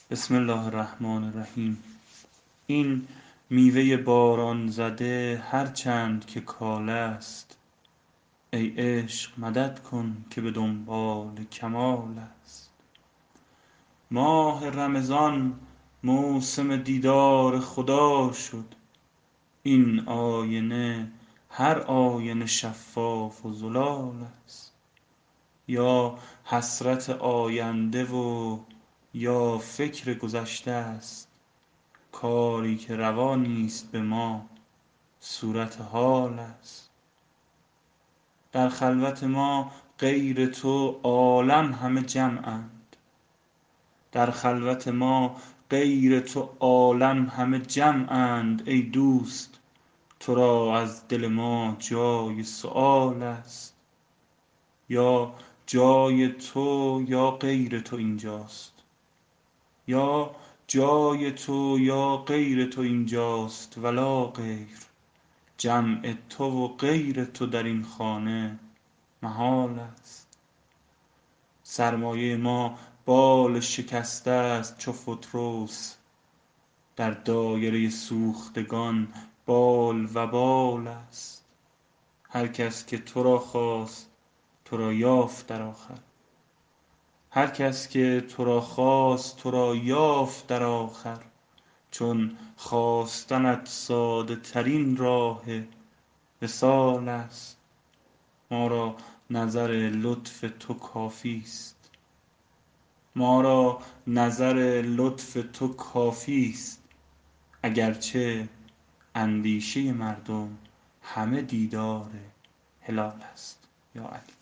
بسم الله الرحمن الرحیم. این میوه باران زده هر چند که کاله است، ای عشق مدد کن که به دنبال کمال است. ماه رمضان موسم دیدار خدا شد، این آینه هر آینه شفاف و زلال است. یا حسرت آینده و یا فکر گذشته است، کاری که روا نیست به ما صورت حال است. در خلوت ما غیر تو عالم همه جمعند، در خلوت ما غیر تو عالم همه جمعند. ای دوست تو را از دل ما جای سؤال است. یا جای تو یا غیر تو اینجاست، یا جای تو یا غیر تو اینجاست ولا غیر. جمع تو و غیر تو در این خانه محال است. سرمایه ما بال شکسته است چو فتروس، در دایره سوختگان بال و بال است. هر کس که تو را خواست تو را یافت در آخر، هر کس که تو را خواست تو را یافت در آخر. چون خواستنت ساده ترین راه وصال است. ما را نظر لطف تو کافی است، ما را نظر لطف تو کافی است. اگرچه اندیشه مردم همه دیدار هلال است. یا علی.